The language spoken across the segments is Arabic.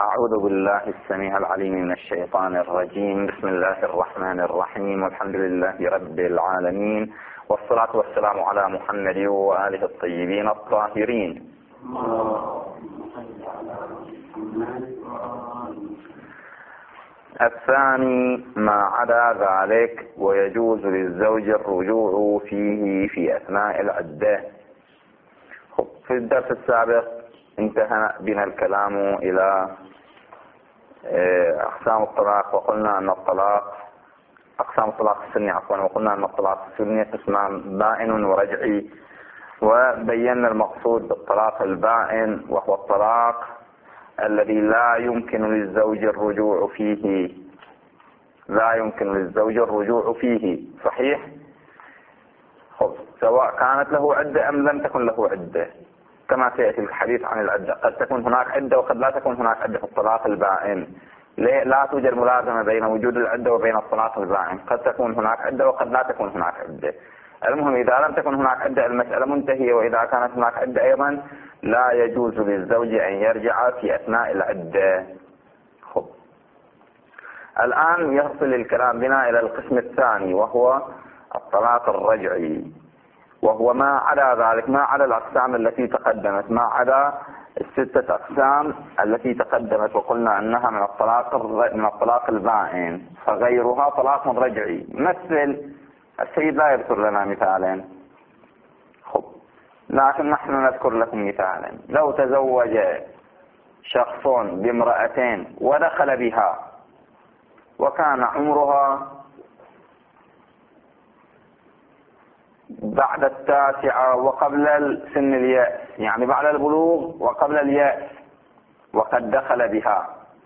أعوذ بالله السميع العليم من الشيطان الرجيم. بسم الله الرحمن الرحيم، والحمد لله رب العالمين، والصلاة والسلام على محمد وآله الطيبين الطاهرين. الثاني ما عدا ذلك ويجوز للزوج الرجوع فيه في أثناء العدة. في الدرس السابق انتهى بنا الكلام إلى أقسام الطلاق، وقلنا أن الطلاق أقسام الطلاق السني وقلنا أن الطلاق السني قسمان بائن ورجعي، وبينا المقصود بالطلاق البائن وهو الطلاق الذي لا يمكن للزوج الرجوع فيه، لا يمكن للزوج الرجوع فيه، صحيح؟ سواء كانت له عدة أم لم تكن له عدة، كما سيأتي الحديث عن العدة. قد تكون هناك عدة وقد لا تكون هناك عدة في الطلاق البائن. لا توجد ملازمة بين وجود العدة وبين الطلاق البائن، قد تكون هناك عدة وقد لا تكون هناك عدة. المهم إذا لم تكن هناك عدة المسألة منتهية، وإذا كانت هناك عدة أيضا لا يجوز للزوج أن يرجع في أثناء العدة. الآن يصل الكلام بنا إلى القسم الثاني وهو الطلاق الرجعي، وهو ما عدا ذلك، ما عدا الأقسام التي تقدمت، ما عدا الستة أقسام التي تقدمت وقلنا أنها من الطلاق البائن، فغيرها طلاق رجعي. مثل السيد لا يذكر لنا مثالا، لكن نحن نذكر لكم مثالا. لو تزوج شخص بامرأتين ودخل بها وكان عمرها بعد 9 وقبل سن اليأس، يعني بعد البلوغ وقبل اليأس، وقد دخل بها،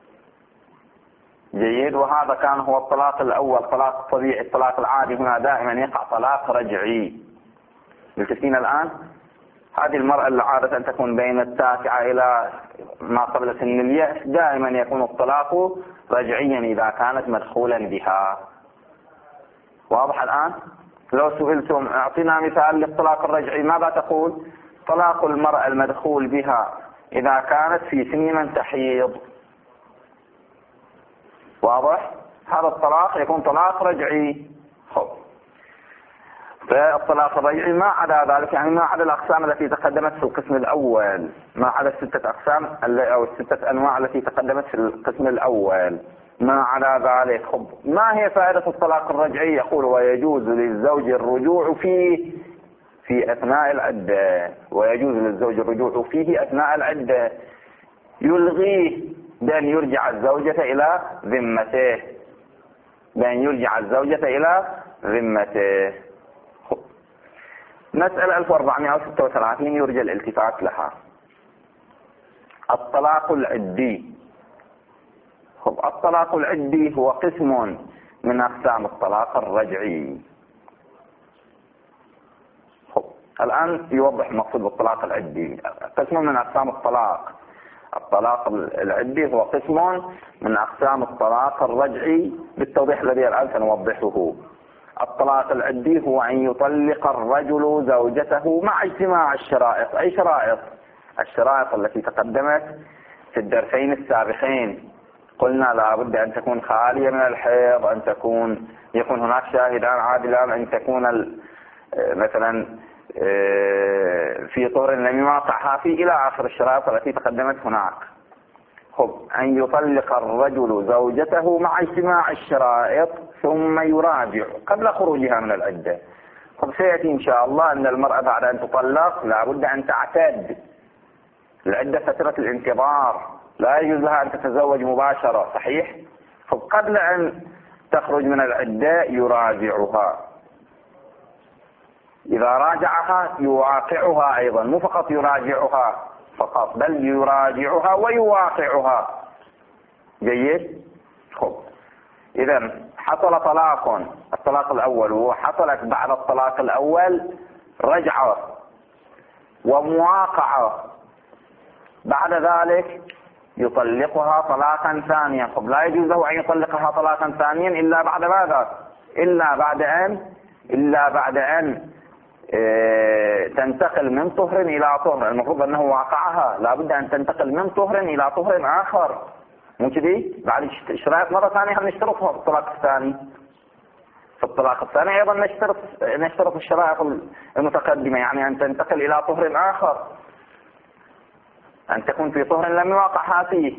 جيد، وهذا كان هو الطلاق الأول، طلاق طبيعي. الطلاق العادي هنا دائما يقع طلاق رجعي. ملتفتين الآن؟ هذه المرأة اللي عادة أن تكون بين 9 إلى ما قبل سن اليأس دائما يكون الطلاق رجعيا إذا كانت مدخولا بها. واضح الآن؟ لو سئلتم اعطينا مثال للطلاق الرجعي ماذا تقول؟ طلاق المرأة المدخول بها إذا كانت في سن من تحيض. واضح؟ هذا الطلاق يكون طلاق رجعي. فالطلاق الرجعي ما عدا ذلك، يعني ما عدا الأقسام التي تقدمت في القسم الأول، ما عدا الستة أقسام أو الستة أنواع التي تقدمت في القسم الأول، ما عدا ذلك. ما هي فائدة الطلاق الرجعي؟ يقول ويجوز للزوج الرجوع فيه في أثناء العدة، ويجوز للزوج الرجوع فيه أثناء العدة، يلغيه بأن يرجع الزوجة إلى ذمته، بأن يرجع الزوجة إلى ذمته. مسألة 1436 يرجى الالتفات لها، الطلاق العدي. الطلاق العدي هو قسم من أقسام الطلاق الرجعي. الآن يوضح المقصود بالطلاق العدي. قسم من أقسام الطلاق العدي هو قسم من أقسام الطلاق الرجعي بالتوضيح الذي الآن سنوضحه. الطلاق العدي هو أن يطلق الرجل زوجته مع اجتماع الشرائط. أي شرائط؟ الشرائط التي تقدمت في الدرسين السابقين. قلنا لا بد أن تكون خالية من الحيض، أن يكون هناك شاهدان عادلان، أن تكون مثلا في طهر لم يواقعها فيه، إلى آخر الشرائط التي تقدمت هناك. أن يطلق الرجل زوجته مع اجتماع الشرائط ثم يراجع قبل خروجها من العدة. سيأتي إن شاء الله أن المرأة بعد أن تطلق لا بد أن تعتد. العدة فترة الانتظار، لا يجوز لها أن تتزوج مباشرة، صحيح؟ قبل أن تخرج من العدة يراجعها. إذا راجعها يواقعها أيضا، مو فقط يراجعها فقط، بل يراجعها ويواقعها. جيد؟ إذا حصل طلاق، الطلاق الأول، وحصلت بعد الطلاق الأول رجعة ومواقعة، بعد ذلك يطلقها طلاقا ثانيا. لا يجوز له أن يطلقها طلاقا ثانيا إلا بعد ماذا؟ إلا بعد أن تنتقل من طهر إلى طهر. المفروض أنه واقعها، لا بد أن تنتقل من طهر إلى طهر آخر، مو كذي؟ بعد الشرائط مرة ثانية هم نشترطها في الطلاق الثاني. في الطلاق الثاني أيضا نشترط الشرائط المتقدمة، يعني أن تنتقل إلى طهر آخر، أن تكون في طهر لم يواقعها فيه.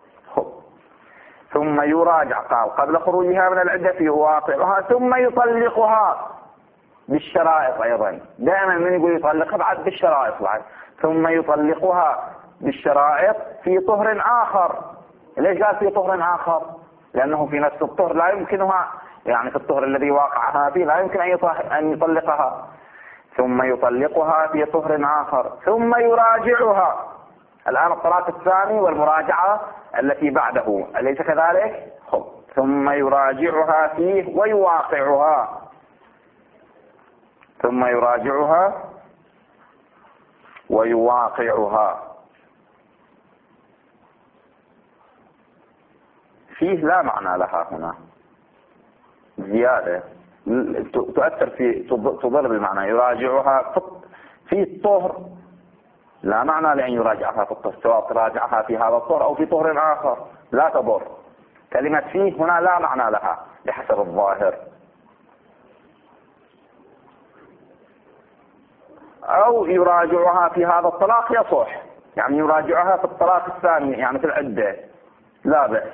ثم يراجع، قال قبل خروجها من العدة يواقعها ثم يطلقها بالشرائط. أيضا دائما من يقول يطلقها بعد بالشرائط بعد، ثم يطلقها بالشرائط في طهر آخر. ليش قال في طهر آخر؟ لأنه في نفس الطهر لا يمكنها، يعني في الطهر الذي واقعها فيه لا يمكن أن يطلقها. ثم يطلقها في طهر آخر ثم يراجعها. الآن الطلاق الثاني والمراجعة التي بعده، أليس كذلك؟ ثم يراجعها فيه ويواقعها، ثم يراجعها ويواقعها. فيه لا معنى لها هنا، زيادة تؤثر في تضر بالمعنى. يراجعها في الطهر لا معنى لأن يراجعها في الطهر، سواء تراجعها في هذا الطهر أو في طهر آخر لا تضر. كلمة فيه هنا لا معنى لها بحسب الظاهر. أو يراجعها في هذا الطلاق يصح، يعني يراجعها في الطلاق الثاني يعني في العدة لا بأس.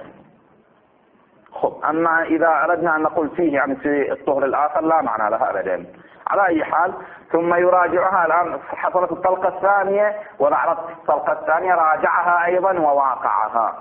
أما إذا أردنا أن نقول فيه يعني في الطهر الآخر لا معنى لها أبدا. على أي حال ثم يراجعها. الآن حصلت الطلقة الثانية وبعد الطلقة الثانية راجعها أيضا وواقعها،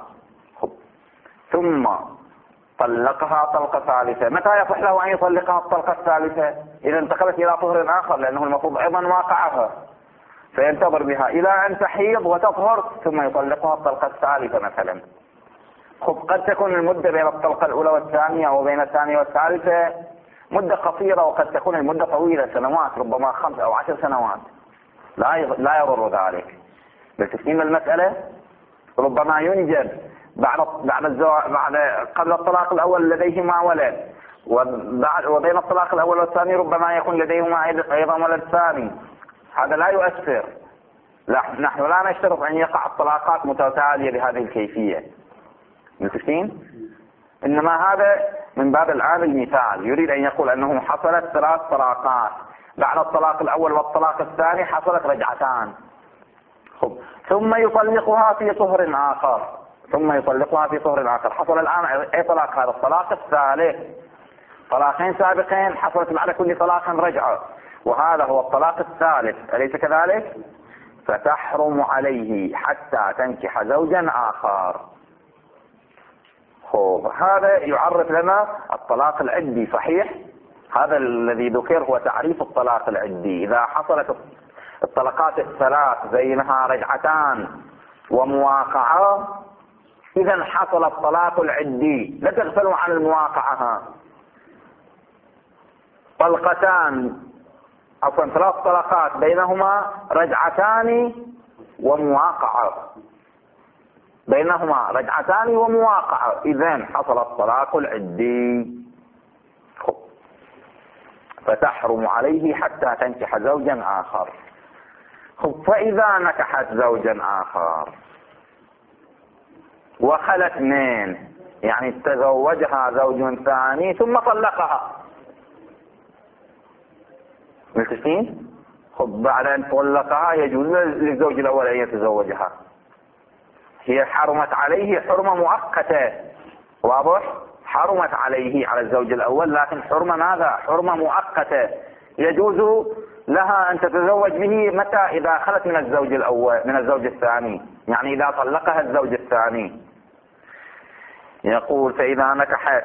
ثم طلقها طلقة ثالثة. متى يصح له أن يطلقها الطلقة الثالثة؟ إذا انتقلت إلى طهر آخر، لأنه المفروض أيضا واقعها، فينتظر بها إلى أن تحيض وتطهر ثم يطلقها الطلقة الثالثة مثلا. قد تكون المدة بين الطلقة الأولى والثانية أو بين الثانية والثالثة مدة قصيرة، وقد تكون المدة طويلة سنوات، ربما 5 أو 10 سنوات، لا يضر ذلك. بالتسليم المسألة ربما ينجب بعد قبل الطلاق الأول لديهما ولد، وبين الطلاق الأول والثاني ربما يكون لديهما أيضا ولد ثاني. هذا لا يؤثر. نحن لا نشترط أن يقع الطلاقات متتالية بهذه الكيفية، متفقين؟ إنما هذا من باب الآن المثال، يريد أن يقول أنه حصلت 3 طلاقات، بعد الطلاق الأول والطلاق الثاني حصلت رجعتان، ثم يطلقها في طهر آخر، حصل الآن أي طلاق؟ هذا الطلاق الثالث. طلاقين سابقين حصلت بعد كل طلاق رجعة، وهذا هو الطلاق الثالث، أليس كذلك؟ فتحرم عليه حتى تنكح زوجا آخر. هذا يعرف لنا الطلاق العدي. صحيح؟ هذا الذي ذكر هو تعريف الطلاق العدي. إذا حصلت الطلقات الثلاث بينها رجعتان ومواقعة، إذا حصل الطلاق العدي. لا تغفلوا عن المواقعة. طلقتان عفوا 3 طلقات بينهما رجعتان ومواقعة، إذن حصل الطلاق العدي. فتحرم عليه حتى تنكح زوجا آخر. فإذا نكحت زوجا آخر وخلت منه، يعني تزوجها زوج ثاني ثم طلقها، متفقين؟ بعد أن طلقها يجوز للزوج الأول أن يتزوجها. هي حرمت عليه حرمة مؤقتة، واضح؟ حرمت عليه على الزوج الأول، لكن حرمة ماذا؟ حرمة مؤقتة. يجوز لها أن تتزوج به متى؟ إذا خلت من الزوج الأول، من الزوج الثاني، يعني إذا طلقها الزوج الثاني. يقول فإذا نكحت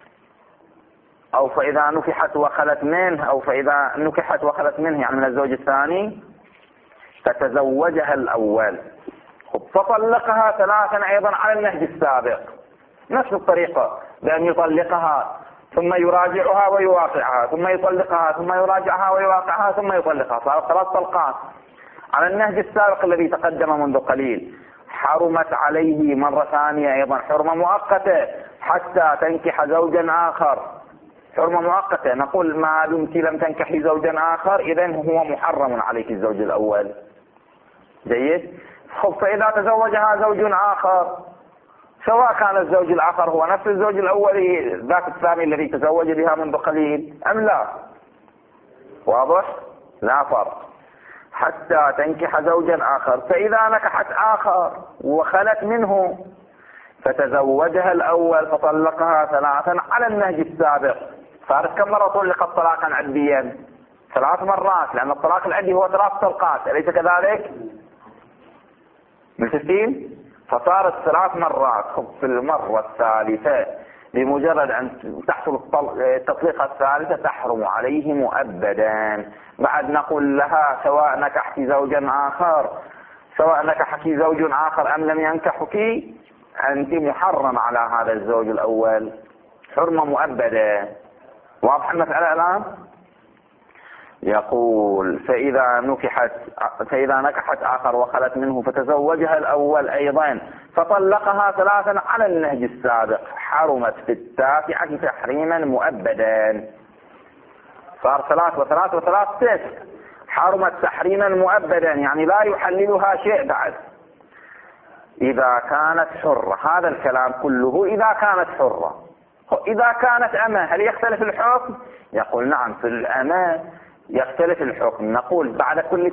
أو فإذا نكحت وخلت منه، أو فإذا نكحت وخلت منه يعني من الزوج الثاني، فتزوجها الأول فطلقها 3 أيضا على النهج السابق، نفس الطريقة، بأن يطلقها ثم يراجعها ويواقعها، ثم يطلقها ثم يراجعها ويواقعها ثم يطلقها، صارت 3 طلقات على النهج السابق الذي تقدم منذ قليل. حرمت عليه مرة ثانية أيضا حرمة مؤقتة حتى تنكح زوجا آخر. حرمة مؤقتة، نقول ما دمت لم تنكحي زوجا آخر إذن هو محرم عليك الزوج الأول. جيد؟ فإذا تزوجها زوج آخر سواء كان الزوج الآخر هو نفس الزوج الأولي ذاك الثاني الذي تزوج بها منذ قليل أم لا. واضح؟ لا فرق حتى تنكح زوجا آخر. فإذا نكحت آخر وخلت منه فتزوجها الأول فطلقها ثلاثا على النهج السابق، صارت كم مرة طلقت طلاقا عديا؟ 3 مرات، لأن الطلاق العدي هو 3 طلقات، أليس كذلك؟ متفقين؟ فصارت 3 مرات. في المرة الثالثة بمجرد أن تحصل التطليقة الثالثة تحرم عليه مؤبدا. بعد نقول لها سواء نكحت زوجا آخر، سواء نكحك زوج آخر أم لم ينكحك، أنت محرم على هذا الزوج الأول، حرمة مؤبدة. واضح المسألة الآن؟ يقول فإذا نكحت آخر وخلت منه فتزوجها الأول أيضا فطلقها 3 على النهج السابق، حرمت في التاسعة تحريما مؤبدا. صار 3 و3 و3 6، حرمت تحريما مؤبدا، يعني لا يحللها شيء بعد. إذا كانت حرة، هذا الكلام كله إذا كانت حرة. إذا كانت أمة هل يختلف الحكم؟ يقول نعم، في الأمة يختلف الحكم. نقول بعد كل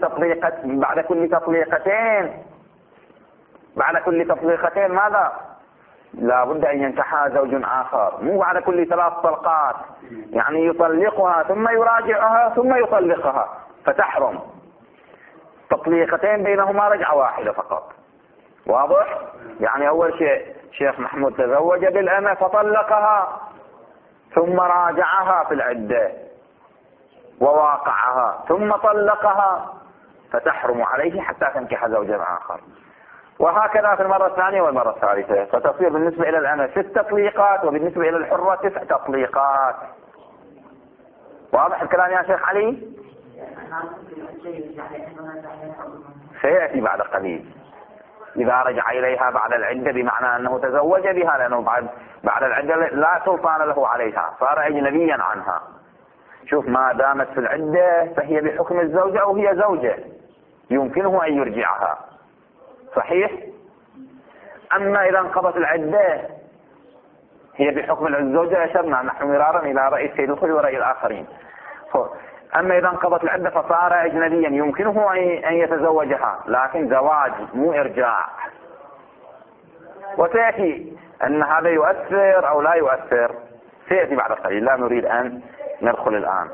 تطليقتين ماذا؟ لا بد أن ينكحها زوج آخر، مو بعد كل 3 طلقات، يعني يطلقها ثم يراجعها ثم يطلقها فتحرم. تطليقتين بينهما رجعة واحدة فقط. واضح؟ يعني أول شيء شيخ محمود تزوج بالأمة فطلقها ثم راجعها في العدة وواقعها ثم طلقها فتحرم عليه حتى تنكح زوجا آخر. وهكذا في المرة الثانية والمرة الثالثة، فتصير بالنسبة إلى الأمة 6 تطليقات وبالنسبة إلى الحرة 9 تطليقات. واضح الكلام يا شيخ علي؟ سيأتي بعد قليل. إذا رجع إليها بعد العدة بمعنى أنه تزوج بها، لأنه بعد العدة لا سلطان له عليها، صار أجنبيا عنها. شوف، ما دامت في العدة فهي بحكم الزوجة أو هي زوجة يمكنه أن يرجعها، صحيح؟ أما إذا انقضت العدة هي بحكم الزوجة. أشرنا نحن مرارا إلى رأي سيد الخلي ورأي الآخرين. أما إذا انقضت العدة فصار أجنبيا يمكنه أن يتزوجها، لكن زواج مو إرجاع. وسيأتي أن هذا يؤثر أو لا يؤثر، سيأتي بعد قليل، لا نريد أن ندخل الآن.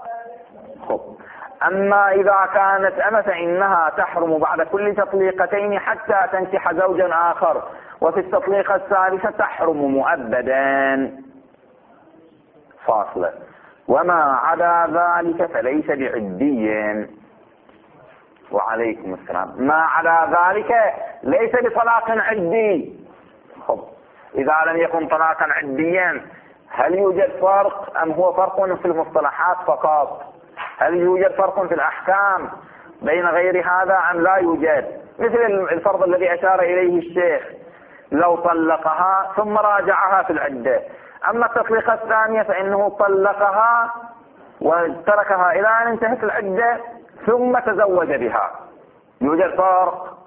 أما إذا كانت أمة فإنها تحرم بعد كل تطليقتين حتى تنكح زوجا آخر، وفي التطليقة الثالثة تحرم مؤبدا. فاصلة. وما عدا ذلك فليس بعدي. وعليكم السلام. ما عدا ذلك ليس بطلاق عدي. إذا لم يكن طلاقا عديا هل يوجد فرق أم هو فرق في المصطلحات فقط؟ هل يوجد فرق في الأحكام بين غير هذا أم لا يوجد؟ مثل الفرض الذي أشار إليه الشيخ، لو طلقها ثم راجعها في العدة. أما التطليقة الثانية فإنه طلقها وتركها إلى أن انتهت العدة ثم تزوج بها. يوجد فرق.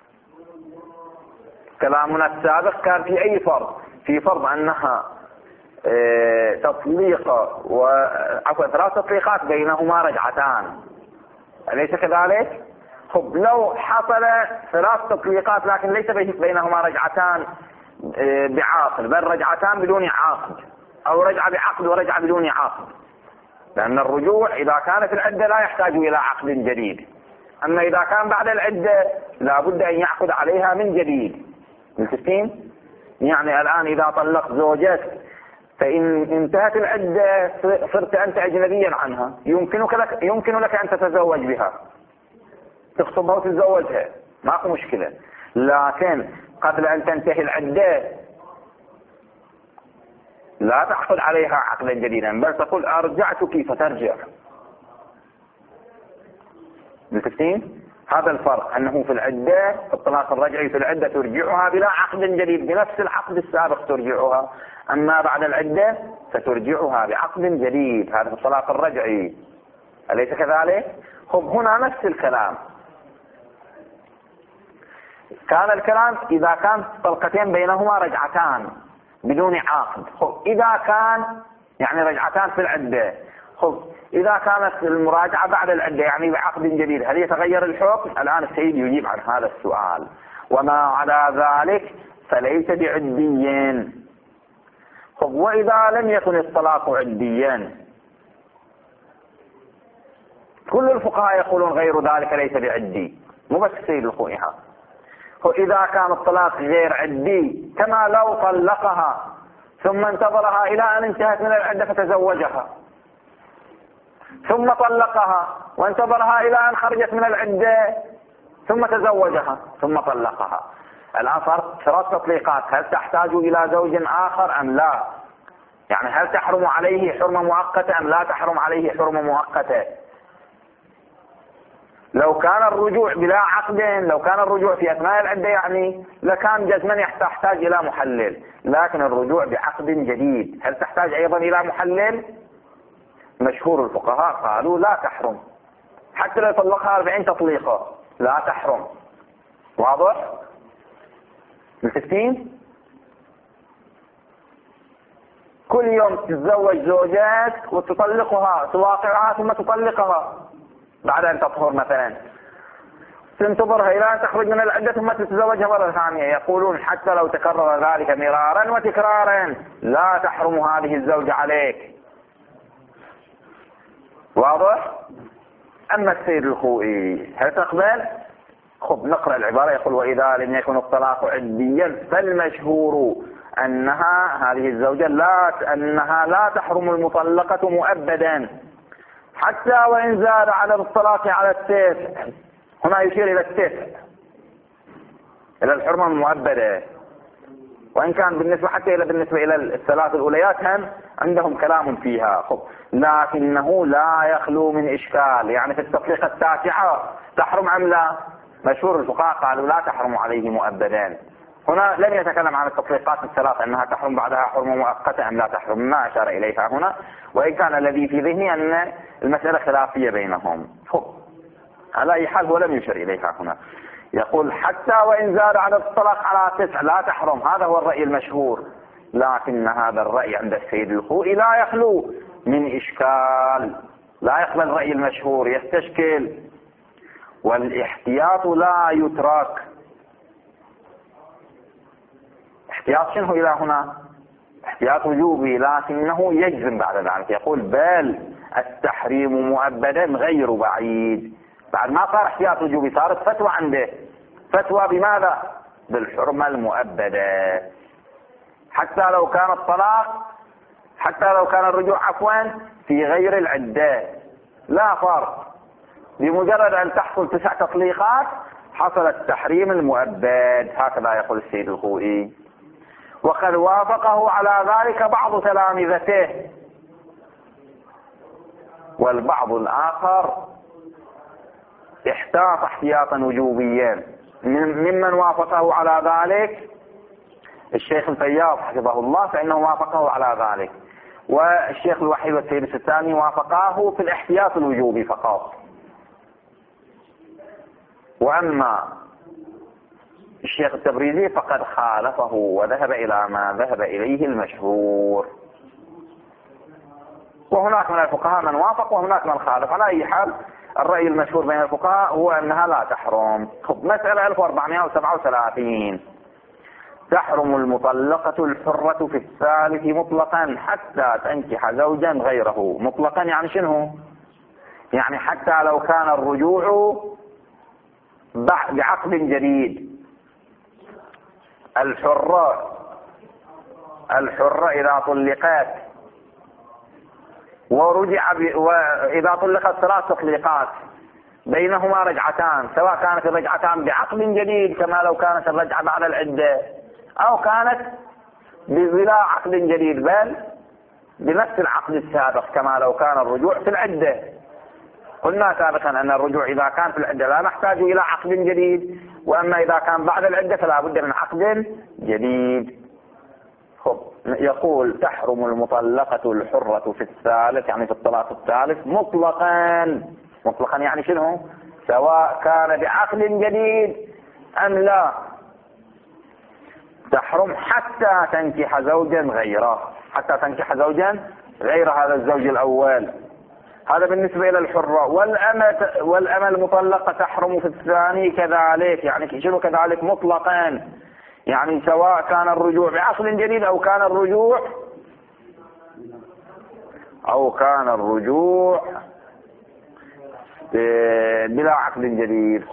كلامنا السابق كان في أي فرق؟ في فرض أنها تطليقة وعفوا 3 تطليقات بينهما رجعتان، أليس كذلك؟ لو حصل 3 تطليقات لكن ليس بينهما رجعتان بعقد، بل رجعتان بدون عقد، أو رجعة بعقد ورجعة بدون عقد، لأن الرجوع إذا كانت العدة لا يحتاج إلى عقد جديد. أما إذا كان بعد العدة لا بد أن يعقد عليها من جديد. متفقين؟ يعني الآن إذا طلقت زوجتك فإن انتهت العدة صرت أنت أجنبيا عنها، يمكن لك أن تتزوج بها، تخطبها وتتزوجها، ماكو مشكلة. لكن قبل أن تنتهي العدة لا تعقد عليها عقدا جديدا، بل تقول أرجعتك فترجع. متفقين؟ هذا الفرق، أنه في العدة في الطلاق الرجعي في العدة ترجعها بلا عقد جديد، بنفس العقد السابق ترجعها. أما بعد العدة فترجعها بعقد جديد، هذا في الطلاق الرجعي، أليس كذلك؟ هنا نفس الكلام. كان الكلام إذا كان طلقتين بينهما رجعتان بدون عقد. إذا كان يعني رجعتان في العدة، إذا كانت المراجعة بعد العدة يعني بعقد جديد، هل يتغير الحكم؟ الآن السيد يجيب عن هذا السؤال. وما على ذلك فليس بعدي. وإذا لم يكن الطلاق عديا، كل الفقهاء يقولون غير ذلك ليس بعدي، مو بس السيد الخوئي. إذا كان الطلاق غير عدي كما لو طلقها ثم انتظرها إلى أن انتهت من العدة فتزوجها، ثم طلقها وانتظرها إلى أن خرجت من العدة ثم تزوجها ثم طلقها. الآن صارت 3 تطليقات، هل تحتاج إلى زوج آخر أم لا؟ يعني هل تحرم عليه حرمة مؤقتة أم لا تحرم عليه حرمة مؤقتة؟ لو كان الرجوع بلا عقد، لو كان الرجوع في أثناء العدة يعني لكان جزما تحتاج إلى محلل، لكن الرجوع بعقد جديد هل تحتاج أيضا إلى محلل؟ مشهور الفقهاء قالوا لا تحرم، حتى لو طلقها 40 تطليقة لا تحرم. واضح؟ متفقين؟ كل يوم تتزوج زوجات وتطلقها، تواقعها ثم تطلقها بعد أن تطهر مثلا، تنتظرها إلى أن تخرج من العدة ثم تتزوجها مرة ثانية. يقولون حتى لو تكرر ذلك مرارا وتكرارا لا تحرم هذه الزوجة عليك. واضح؟ أما السيد الخوئي هل تقبل؟ نقرأ العبارة. يقول وإذا لم يكن الطلاق عديا فالمشهور أنها هذه الزوجة أنها لا تحرم المطلقة مؤبدا حتى وإن زاد على الطلاق على التسع. هنا يشير إلى التسع، إلى الحرمة المؤبدة، وإن كان بالنسبة إلى الثلاث الأوليات هم عندهم كلام فيها، لكنه لا يخلو من إشكال. يعني في التطليقة 9 تحرم أم لا؟ مشهور الفقهاء قالوا لا تحرم عليه مؤبدا. هنا لم يتكلم عن التطليقات 3 أنها تحرم بعدها حرمة مؤقتة أم لا تحرم، ما أشار إليها هنا، وإن كان الذي في ذهني أن المسألة خلافية بينهم. على أي حال هو لم يشر إليها هنا. يقول حتى وإن زاد عدد الطلاق على 9 لا تحرم، هذا هو الرأي المشهور، لكن هذا الرأي عند السيد الخوئي لا يخلو من إشكال، لا يقبل الرأي المشهور، يستشكل. والاحتياط لا يترك. احتياط شنو إلى هنا؟ احتياط وجوبي، لكنه يجزم بعد ذلك، يقول بل التحريم مؤبدا غير بعيد. بعد ما صار احتياط وجوبي صارت فتوى عنده، فتوى بماذا؟ بالحرمة المؤبدة. حتى لو كان الطلاق، حتى لو كان الرجوع في غير العدة لا فرق، بمجرد أن تحصل 9 تطليقات حصل التحريم المؤبد. هكذا يقول السيد الخوئي. وقد وافقه على ذلك بعض تلامذته، والبعض الآخر احتاط احتياطا وجوبيا. ممن وافقه على ذلك الشيخ الفياض حفظه الله، فإنه وافقه على ذلك، والشيخ الوحيد والسيد الستاني وافقاه في الاحتياط الوجوبي فقط. وأما الشيخ التبريزي فقد خالفه وذهب إلى ما ذهب إليه المشهور. وهناك من الفقهاء من وافق وهناك من خالف. على أي حال الرأي المشهور بين الفقهاء هو أنها لا تحرم. مسألة 1437 تحرم المطلقة الحرة في الثالث مطلقا حتى تنكح زوجا غيره. مطلقا يعني شنو؟ يعني حتى لو كان الرجوع بعقد جديد. الحرة إذا طلقت وإذا طلقت 3 تطليقات بينهما رجعتان، سواء كانت الرجعتان بعقد جديد كما لو كانت الرجعة بعد العدة، أو كانت بلا عقد جديد بل بنفس العقد السابق كما لو كان الرجوع في العدة. قلنا سابقا أن الرجوع إذا كان في العدة لا نحتاج إلى عقد جديد، وأما إذا كان بعد العدة فلا بد من عقد جديد. يقول تحرم المطلقة الحرة في الثالث، يعني في الطلاق الثالث مطلقا. مطلقا يعني شنو؟ سواء كان بعقد جديد أم لا؟ تحرم حتى تنكح زوجا غيره، حتى تنكح زوجا غير هذا الزوج الأول. هذا بالنسبة إلى الحرة. والأمة المطلقة تحرم في الثاني كذلك، يعني شنو كذلك؟ مطلقا، يعني سواء كان الرجوع بعقد جديد أو كان الرجوع بلا عقد جديد.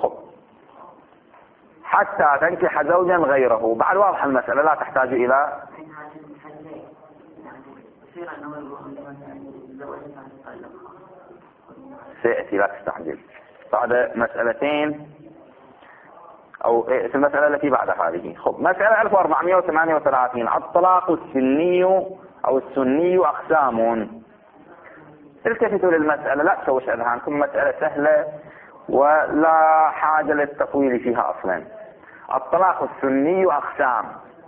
حتى تنكح زوجا غيره. بعد واضح المسألة، لا تحتاج إلى سيأتي، لا تستعجل. بعد مسألتين أو في المسألة التي بعد هذه. مسألة 1438. الطلاق السني أو السني أقسام. التفتوا للمسألة، لا تشوش أذهانكم، مسألة سهلة ولا حاجة للتطويل فيها أصلا. الطلاق السني أقسام.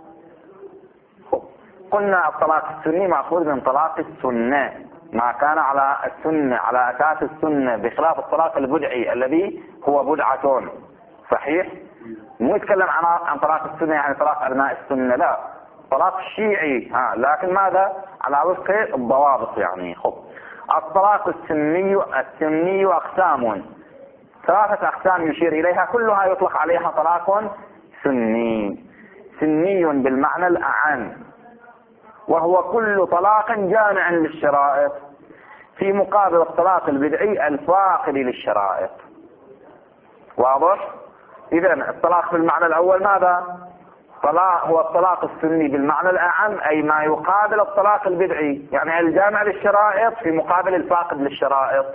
قلنا الطلاق السني مأخوذ من طلاق السنة، ما كان على السنة، على أساس السنة، بخلاف الطلاق البدعي الذي هو بدعة. صحيح؟ مو يتكلم عن طلاق السنة يعني طلاق أبناء السنة، لا، طلاق الشيعي، لكن ماذا؟ على وفق الضوابط يعني. الطلاق السني أقسام، 3 أقسام يشير إليها، كلها يطلق عليها طلاق سني. سني بالمعنى الأعم، وهو كل طلاق جامع للشرائط، في مقابل الطلاق البدعي الفاقد للشرائط. واضح؟ إذن الطلاق بالمعنى الأول ماذا؟ هو الطلاق السني بالمعنى الأعم، أي ما يقابل الطلاق البدعي، يعني الجامع للشرائط في مقابل الفاقد للشرائط.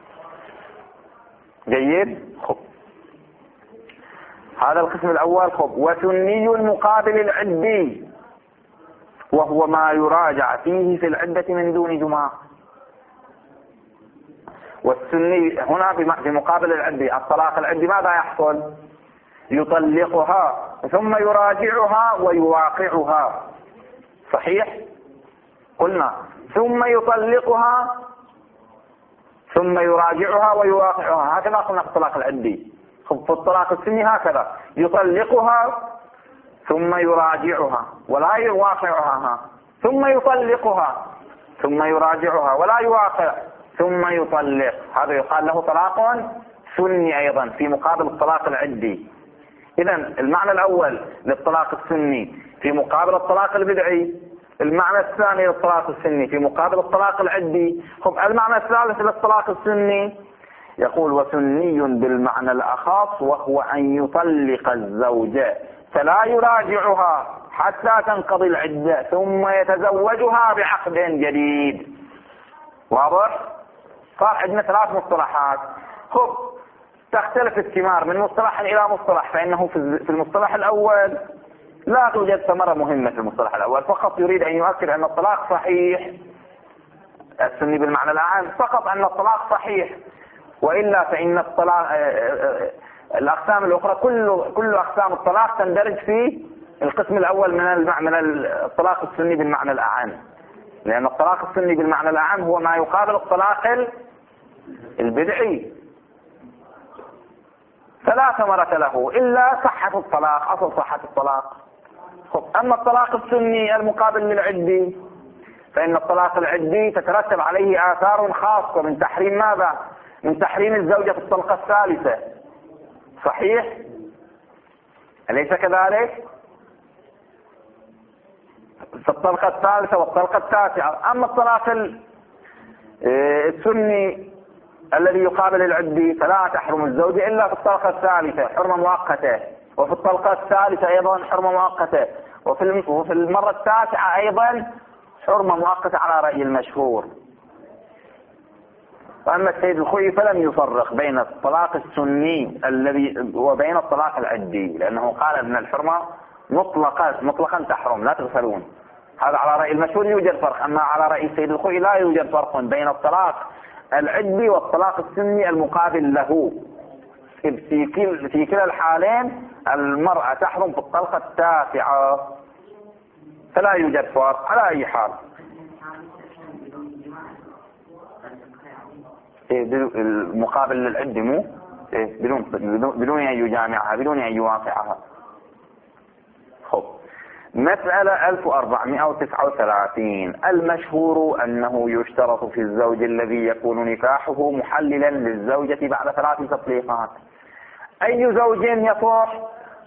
جيد؟ هذا القسم الأول. وسني المقابل العدي، وهو ما يراجع فيه في العدة من دون جماع. والسني هنا بمقابل العدي، الطلاق العدي ماذا يحصل؟ يطلقها ثم يراجعها ويواقعها. صحيح؟ قلنا ثم يطلقها ثم يراجعها ويواقعها، هكذا قلنا في الطلاق العدي. في الطلاق السني هكذا، يطلقها ثم يراجعها ولا يواقعها، ثم يطلقها ثم يراجعها ولا يواقع، ثم يطلق. هذا يقال له طلاق سني أيضا في مقابل الطلاق العدي. إذن المعنى الأول للطلاق السني في مقابل الطلاق البدعي، المعنى الثاني للطلاق السني في مقابل الطلاق العدي. المعنى الثالث للطلاق السني يقول وسني بالمعنى الأخص، وهو أن يطلق الزوجة فلا يراجعها حتى تنقضي العدة ثم يتزوجها بعقد جديد. واضح؟ صار عندنا 3 مصطلحات. تختلف الثمار من مصطلح إلى مصطلح، فإنه في المصطلح الأول لا توجد ثمرة مهمة في المصطلح الأول، فقط يريد أن يؤكد أن الطلاق صحيح، السني بالمعنى العام، فقط أن الطلاق صحيح، وإلا فإن الطلاق الأقسام الأخرى كل أقسام الطلاق تندرج في القسم الأول من الطلاق السني بالمعنى الأعم، لأن الطلاق السني بالمعنى الأعم هو ما يقابل الطلاق البدعي، فلا ثمرة له إلا صحة الطلاق، أصل صحة الطلاق. أما الطلاق السني المقابل للعدي، فإن الطلاق العدي تترتب عليه آثار خاصة من تحريم ماذا؟ من تحريم الزوجة في الطلقة الثالثة. صحيح؟ أليس كذلك؟ في الطلقة الثالثة والطلقة التاسعة. أما الطلاق السني الذي يقابل العدي فلا تحرم الزوجة إلا في الطلقة الثالثة حرمة مؤقتة، وفي الطلقة الثالثة أيضا حرمة مؤقتة، وفي المرة التاسعة أيضا حرمة مؤقتة على رأي المشهور. وأما السيد الخوئي فلم يفرق بين الطلاق السني الذي وبين الطلاق العدي، لأنه قال أن الحرمة مطلقا تحرم، لا تغفلون. هذا على رأي المشهور يوجد فرق، أما على رأي السيد الخوئي لا يوجد فرق بين الطلاق العدي والطلاق السني المقابل له. في كلا الحالين المرأة تحرم في الطلقة التاسعة، فلا يوجد فرق على أي حال. المقابل للعدي مو إيه؟ بدون أن يجامعها، بدون أن يوافعها. خب، مسألة 1439. المشهور أنه يشترط في الزوج الذي يكون نكاحه محللا للزوجة بعد 3 تطليقات. أي زوج يصح؟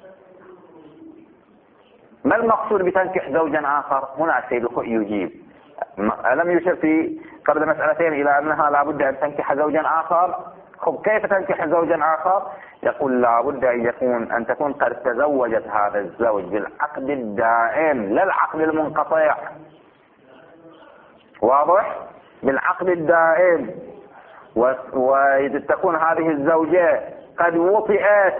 ما المقصود بتنكح زوجا آخر؟ هنا السيد الخوئي يجيب. ألم يشر في قبل مسألتين إلى أنها لا بد أن تنكح زوجا آخر؟ خب، كيف تنكح زوجا آخر؟ يقول لا بد أن تكون قد تزوجت هذا الزوج بالعقد الدائم، لا العقد المنقطع. واضح؟ بالعقد الدائم. وتكون هذه الزوجة قد وطئت.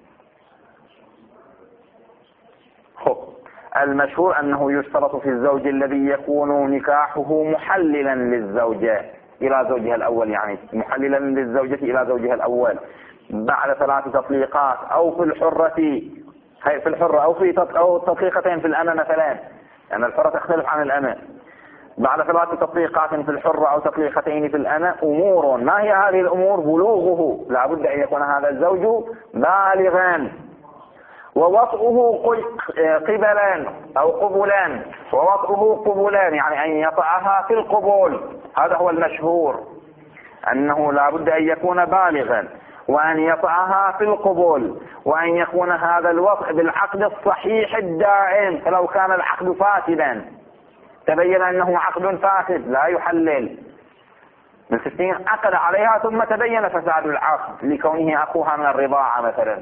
خب، المشهور أنه يشترط في الزوج الذي يكون نكاحه محللا للزوجة إلى زوجها الأول، يعني محللا للزوجة إلى زوجها الأول بعد 3 تطليقات، أو في الحرة أو تطليقتين في الأمة مثلا، يعني الحرة تختلف عن الأمة. بعد 3 تطليقات في الحرة أو تطليقتين في الأمة. أمور، ما هي هذه الأمور؟ بلوغه، لا بد أن يكون هذا الزوج بالغا، ووطئه قبلان أو قبلان، ووطئه قبلان يعني أن يطعها في القبول. هذا هو المشهور، أنه لا بد أن يكون بالغا وأن يطعها في القبول، وأن يكون هذا الوطء بالعقد الصحيح الدائم. فلو كان العقد فاسدا تبين أنه عقد فاسد لا يحلل. من 60 عقد عليها ثم تبين فساد العقد لكونه أخوها من الرضاعة مثلا،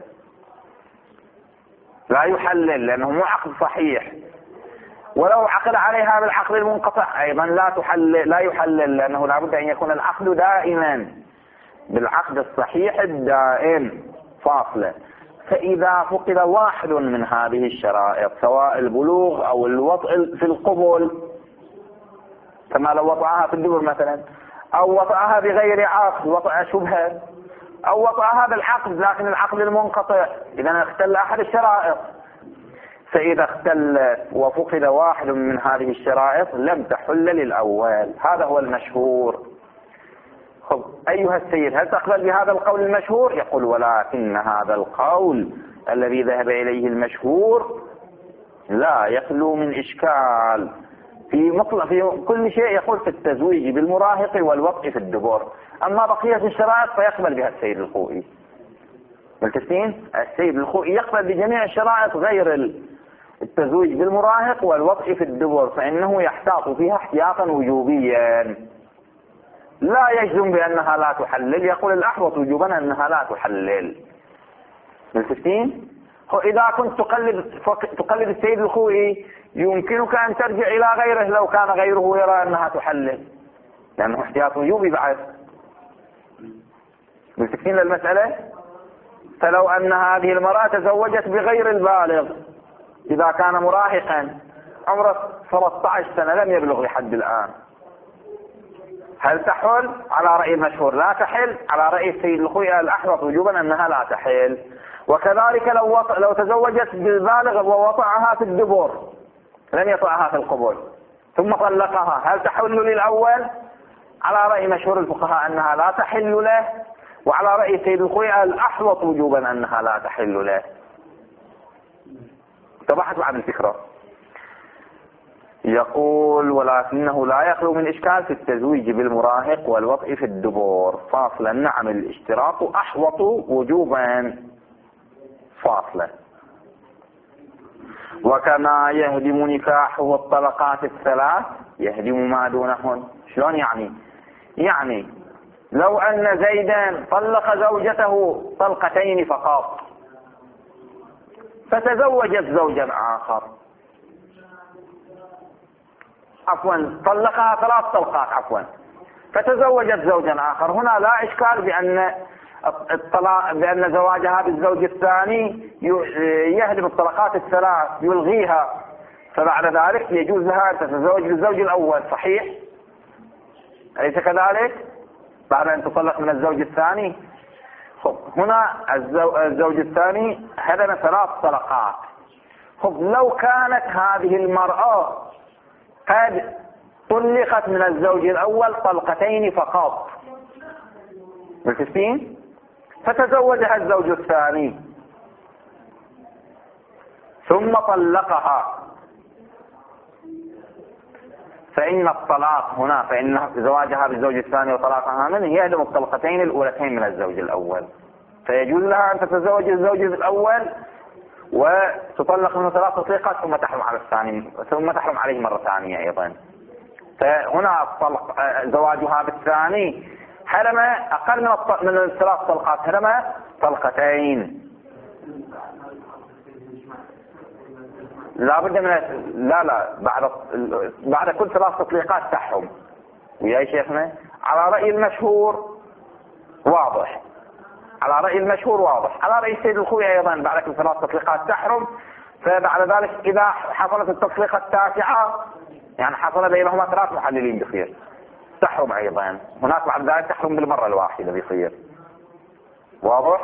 لا يحلل لأنه مو عقد صحيح. ولو عقد عليها بالعقد المنقطع أيضا لا يحلل، لأنه لا بد أن يكون العقد دائما بالعقد الصحيح الدائم فاصلة. فإذا فقد واحد من هذه الشرائط، سواء البلوغ أو الوطء في القبول، كما لو وطأها في الدبر مثلا، أو وطأها بغير عقد وطأ شبهة، أو وطأها بالعقد لكن العقد المنقطع، إذا اختل أحد الشرائط. فإذا اختلت وفقد واحد من هذه الشرائط لم تحل للأول. هذا هو المشهور. خب، أيها السيد، هل تقبل بهذا القول المشهور؟ يقول ولكن هذا القول الذي ذهب إليه المشهور لا يخلو من إشكال في كل شيء. يقول في التزويج بالمراهق والوطء في الدبر. أما بقية الشرائط فيقبل بها السيد الخوئي. ملتفتين؟ السيد الخوئي يقبل بجميع الشرائط غير التزويج بالمراهق والوطء في الدبر، فإنه يحتاط فيها احتياطا وجوبيا، لا يجزم بأنها لا تحلل. يقول الأحوط وجوبا أنها لا تحلل. ملتفتين؟ إذا كنت تقلد السيد الخوئي يمكنك أن ترجع إلى غيره لو كان غيره يرى أنها تحلل، لأنه احتياط وجوبي بعد. ملتفتين للمسألة؟ فلو أن هذه المرأة تزوجت بغير البالغ، إذا كان مراهقا عمره 13 سنة لم يبلغ لحد الآن، هل تحل؟ على رأي المشهور لا تحل. على رأي السيد الخوئي الأحوط وجوبا أنها لا تحل. وكذلك لو تزوجت بالبالغ ووطعها في الدبر لم يطعها في القبول ثم طلقها، هل تحل للأول؟ على رأي مشهور الفقهاء أنها لا تحل له، وعلى رأي السيد الخوئي الأحوط وجوبا أنها لا تحل له. تبحث بعد الفكرة. يقول ولكنه لا يخلو من إشكال في التزويج بالمراهق والوطء في الدبور فاصلا. نعم، الاشتراط أحوط وجوبا فاصلا. وكما يهدم نكاحه الطلقات الثلاث يهدم ما دونهن. شلون يعني لو أن زيدا طلق زوجته طلقتين فقط فتزوجت زوجا آخر، طلقها 3 طلقات فتزوجت زوجا آخر، هنا لا إشكال بأن زواجها بالزوج الثاني يهدم الطلقات الثلاث يلغيها، فبعد ذلك يجوز لها أن تتزوج بالزوج الأول. صحيح؟ أليس كذلك؟ بعد أن تطلق من الزوج الثاني. هنا الزوج الثاني هدم 3 طلقات. لو كانت هذه المرأة قد طلقت من الزوج الأول طلقتين فقط، ملتفتين؟ فتزوجها الزوج الثاني ثم طلقها، فإن الطلاق هنا، فإن زواجها بالزوج الثاني وطلاقها منه يهدم الطلقتين الأولتين من الزوج الأول، فيجوز لها أن تتزوج الزوج الأول وتطلق منه 3 تطليقات ثم تحرم على الثاني، ثم تحرم عليه مرة ثانية أيضا. فهنا زواجها بالثاني حرم أقل من 3 طلقات، حرم طلقتين. لا بد من لا بعد كل 3 تطليقات تحرم. ويا شيخنا على رأي المشهور واضح، على رأي المشهور واضح، على رأي السيد الخوي أيضا بعد كل 3 تطليقات تحرم. فبعد ذلك إذا حصلت التطليقة التاسعة يعني حصل بينهما 3 محللين بصير تحرم أيضا. هناك بعد ذلك تحرم بالمرة الواحدة بيصير. واضح؟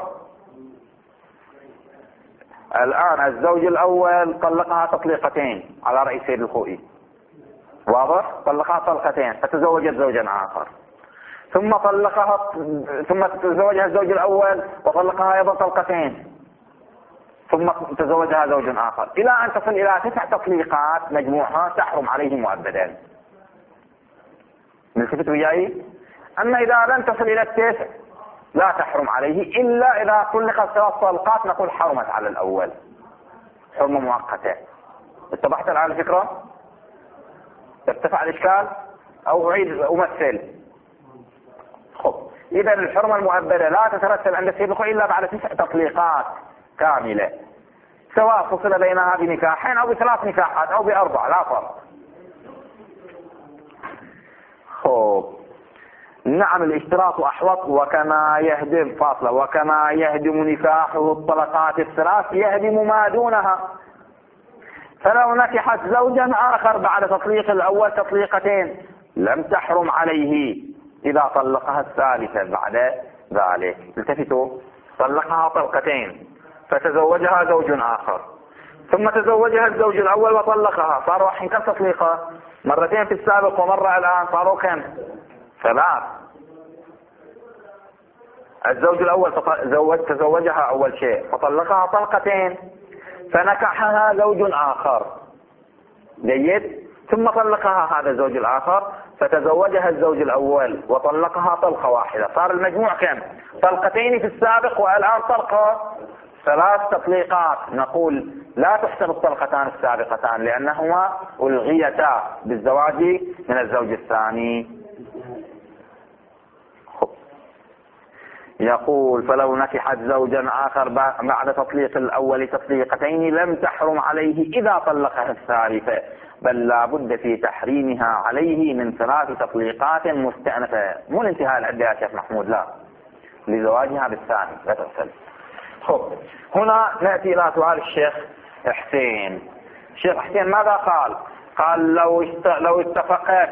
الآن الزوج الأول طلقها تطليقتين على رأي السيد الخوئي. واضح؟ طلقها طلقتين فتزوجت زوجا آخر، ثم تزوجها الزوج الأول وطلقها أيضا طلقتين، ثم تزوجها زوج آخر، إلى أن تصل إلى 9 تطليقات مجموعها تحرم عليه مؤبدا. ملتفت وياي؟ أما إذا لم تصل إلى 9 لا تحرم عليه إلا إذا طلقت 3 طلقات نقول حرمت على الأول حرمة مؤقتة. اتضحت الآن الفكرة؟ ارتفع الإشكال أو أعيد أمثل؟ خب، إذا الحرمة المؤبدة لا تترتب عند السيد الخوئي إلا بعد 9 تطليقات كاملة، سواء فصل بينها بنكاحين أو ب3 نكاحات أو ب4 لا فرق. خب، نعم الاشتراط أحوط. وكما يهدم فاصلة وكما يهدم نكاحه الطلقات ال3 يهدم ما دونها. فلو نكحت زوجا آخر بعد تطليق الأول تطليقتين لم تحرم عليه إذا طلقها الثالثة بعد ذلك. التفتوا، طلقها طلقتين فتزوجها زوج آخر، ثم تزوجها الزوج الأول وطلقها، صاروا الحين كم تطليقة؟ مرتين في السابق ومرة الآن، صاروا كم؟ 3. الزوج الأول تزوجها أول شيء فطلقها طلقتين، فنكحها زوج آخر، جيد، ثم طلقها هذا الزوج الآخر فتزوجها الزوج الأول وطلقها طلقة واحدة، صار المجموع كم؟ طلقتين في السابق والآن طلقة، 3 تطليقات. نقول لا تحسب الطلقتان السابقتان لأنهما ألغيتا بالزواج من الزوج الثاني. يقول فلو نكحت زوجا آخر بعد تطليق الأول تطليقتين لم تحرم عليه إذا طلقها الثالثة، بل لا بد في تحريمها عليه من 3 تطليقات مستأنفة، مو الانتهاء العدة يا شيخ محمود، لا، لزواجها بالثاني لا تغسل. خب، هنا نأتي إلى سؤال الشيخ حسين. الشيخ حسين ماذا قال؟ قال لو اتفقت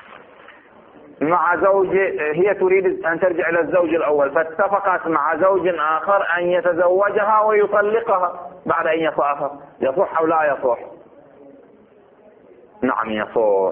مع زوج، هي تريد أن ترجع إلى الزوج الأول فاتفقت مع زوج آخر أن يتزوجها ويطلقها بعد أن يطأها، يصح أو لا يصح؟ نعم يصح،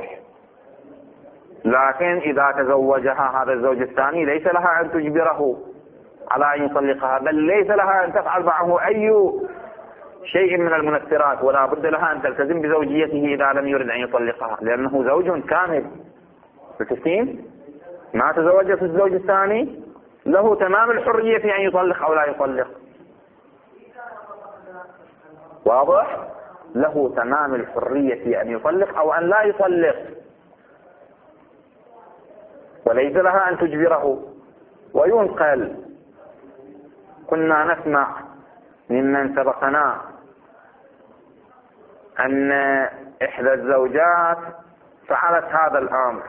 لكن إذا تزوجها هذا الزوج الثاني ليس لها أن تجبره على أن يطلقها، بل ليس لها أن تفعل معه أي شيء من المنكرات، ولا بد لها أن تلتزم بزوجيته إذا لم يرد أن يطلقها، لأنه زوج كامل. بالتسليم ما تزوجت الزوج الثاني له تمام الحرية في أن يطلق أو لا يطلق. واضح؟ له تمام الحرية في أن يطلق أو أن لا يطلق، وليس لها أن تجبره. وينقل كنا نسمع ممن سبقنا أن إحدى الزوجات فعلت هذا الأمر،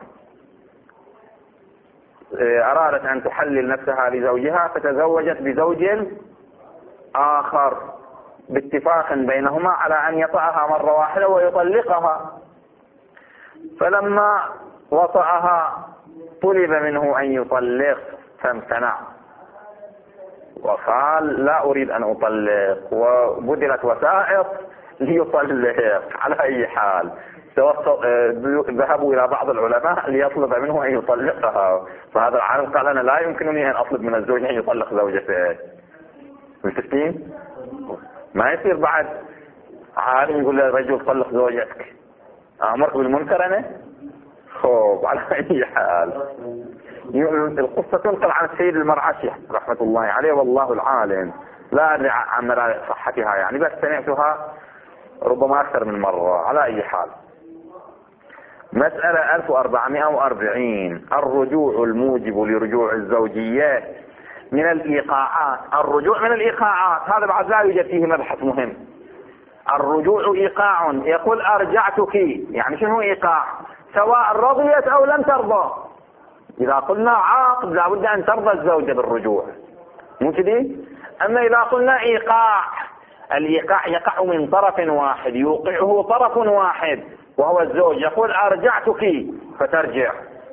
أرادت أن تحلل نفسها لزوجها فتزوجت بزوج آخر باتفاق بينهما على أن يطأها مرة واحدة ويطلقها، فلما وطأها طلب منه أن يطلق فامتنع وقال لا أريد أن أطلق، وبذلت وسائط ليطلق. على أي حال ذهبوا إلى بعض العلماء ليطلب منه أن يطلقها، فهذا العالم قال أنا لا يمكنني أن أطلب من الزوج أن يطلق زوجته. متفقين؟ ما يصير بعد عالم يقول للرجل طلق زوجتك، أمرك بالمنكر أنا؟ خوب على أي حال. القصة تنقل عن السيد المرعشي رحمة الله عليه والله العالم، لا أدري عن مدى صحتها يعني، بس سمعتها ربما أكثر من مرة. على أي حال، مسألة 1440 الرجوع الموجب لرجوع الزوجيات من الإيقاعات. الرجوع من الإيقاعات هذا بعد لا يوجد فيه مبحث مهم. الرجوع إيقاع، يقول أرجعتك، يعني شنو إيقاع؟ سواء رضيت أو لم ترضى. إذا قلنا عاقد لابد أن ترضى الزوجة بالرجوع، مو كذي؟ أما إذا قلنا إيقاع، الإيقاع يقع من طرف واحد، يوقعه طرف واحد وهو الزوج، يقول أرجعتك فترجع.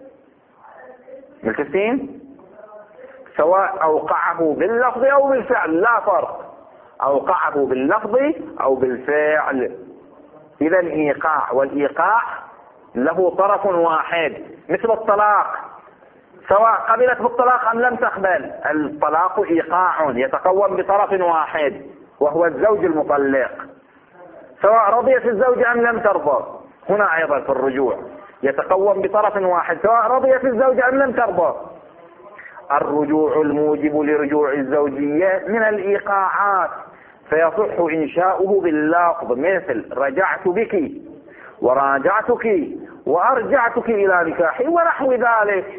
ملتفتين؟ سواء أوقعه باللفظ أو بالفعل لا فرق، أوقعه باللفظ أو بالفعل. إذا الإيقاع، والإيقاع له طرف واحد مثل الطلاق، سواء قبلت بالطلاق أم لم تقبل، الطلاق إيقاع يتقوم بطرف واحد وهو الزوج المطلق، سواء رضيت الزوجة أم لم ترضى. هنا أيضا في الرجوع يتقوم بطرف واحد سواء رضيت الزوجة أم لم ترضى. الرجوع الموجب لرجوع الزوجية من الإيقاعات، فيصح إنشاؤه باللفظ مثل رجعت بك وراجعتك وأرجعتك إلى نكاحي ونحو ذلك،